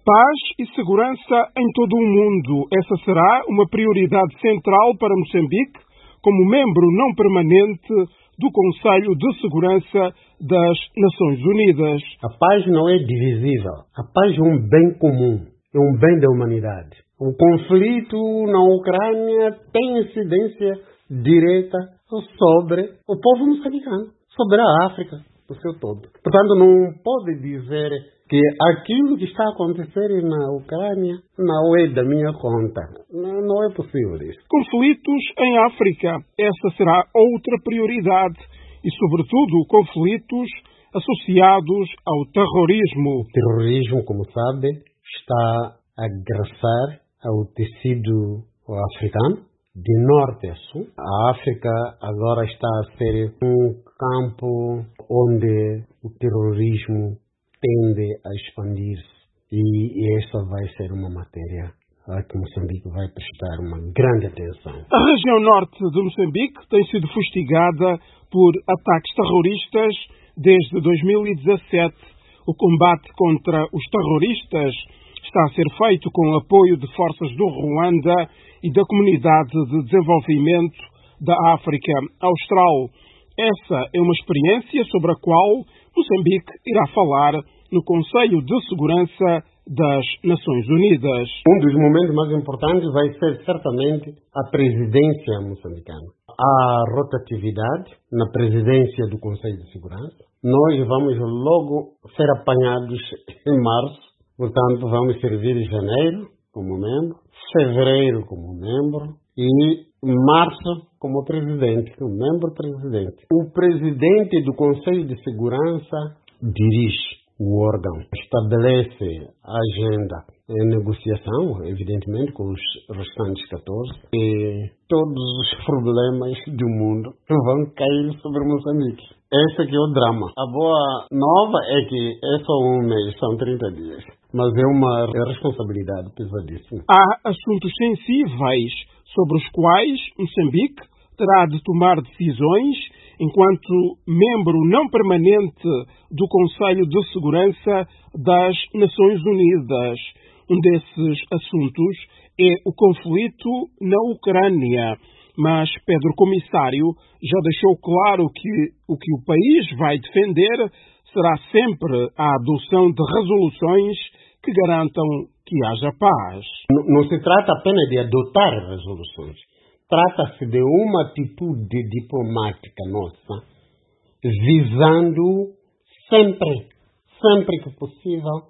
Paz e segurança em todo o mundo. Essa será uma prioridade central para Moçambique, como membro não permanente do Conselho de Segurança das Nações Unidas. A paz não é divisível. A paz é um bem comum, é um bem da humanidade. O conflito na Ucrânia tem incidência direta sobre o povo moçambicano, sobre a África no seu todo. Portanto, não pode dizer que aquilo que está a acontecer na Ucrânia não é da minha conta. Não é possível isso. Conflitos em África. Essa será outra prioridade. E, sobretudo, conflitos associados ao terrorismo. O terrorismo, como sabe, está a agressar ao tecido africano, de norte a sul. A África agora está a ser um campo onde o terrorismo tende a expandir-se, e esta vai ser uma matéria a que Moçambique vai prestar uma grande atenção. A região norte de Moçambique tem sido fustigada por ataques terroristas desde 2017. O combate contra os terroristas está a ser feito com o apoio de forças do Ruanda e da Comunidade de Desenvolvimento da África Austral. Essa é uma experiência sobre a qual Moçambique irá falar no Conselho de Segurança das Nações Unidas. Um dos momentos mais importantes vai ser certamente a presidência moçambicana. Há rotatividade na presidência do Conselho de Segurança. Nós vamos logo ser apanhados em março, portanto vamos servir em janeiro como membro, fevereiro como membro e março como presidente, como membro-presidente. O presidente do Conselho de Segurança dirige o órgão, estabelece a agenda em negociação, evidentemente, com os restantes 14, e todos os problemas do mundo vão cair sobre Moçambique. Esse aqui é o drama. A boa nova é que é só um mês, são 30 dias, mas é uma responsabilidade pesadíssima. Há assuntos sensíveis sobre os quais Moçambique terá de tomar decisões enquanto membro não permanente do Conselho de Segurança das Nações Unidas. Um desses assuntos é o conflito na Ucrânia, mas Pedro Comissário já deixou claro que o país vai defender será sempre a adoção de resoluções que garantam que haja paz. Não se trata apenas de adotar resoluções. Trata-se de uma atitude diplomática nossa, visando sempre que possível,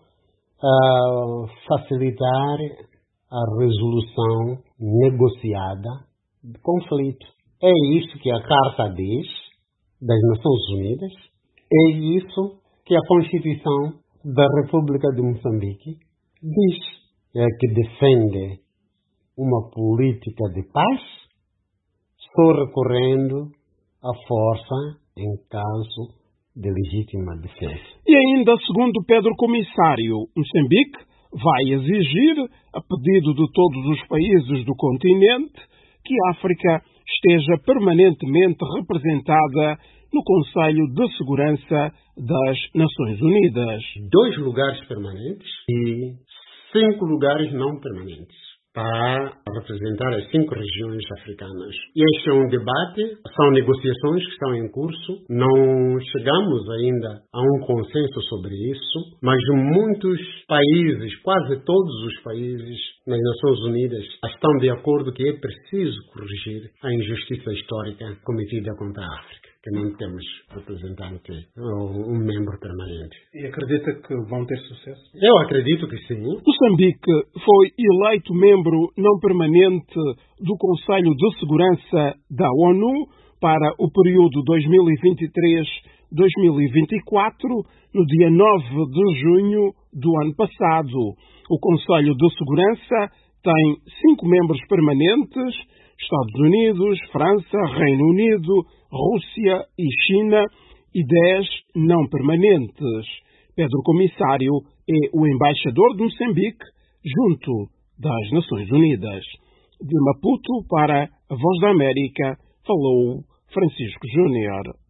facilitar a resolução negociada de conflito. É isso que a Carta diz das Nações Unidas, é isso que a Constituição da República de Moçambique diz. É que defende uma política de paz, só recorrendo à força em caso de legítima defesa. E ainda, segundo Pedro Comissário, Moçambique vai exigir, a pedido de todos os países do continente, que a África esteja permanentemente representada no Conselho de Segurança das Nações Unidas. 2 lugares permanentes e 5 lugares não permanentes, para representar as 5 regiões africanas. Este é um debate, são negociações que estão em curso, não chegamos ainda a um consenso sobre isso, mas muitos países, quase todos os países nas Nações Unidas, estão de acordo que é preciso corrigir a injustiça histórica cometida contra a África, que não temos representante ou um membro permanente. E acredita que vão ter sucesso? Eu acredito que sim. Moçambique foi eleito membro não permanente do Conselho de Segurança da ONU para o período 2023-2024, no dia 9 de junho do ano passado. O Conselho de Segurança tem 5 membros permanentes: Estados Unidos, França, Reino Unido, Rússia e China, e 10 não permanentes. Pedro Comissário é o embaixador de Moçambique junto das Nações Unidas. De Maputo para a Voz da América, falou Francisco Júnior.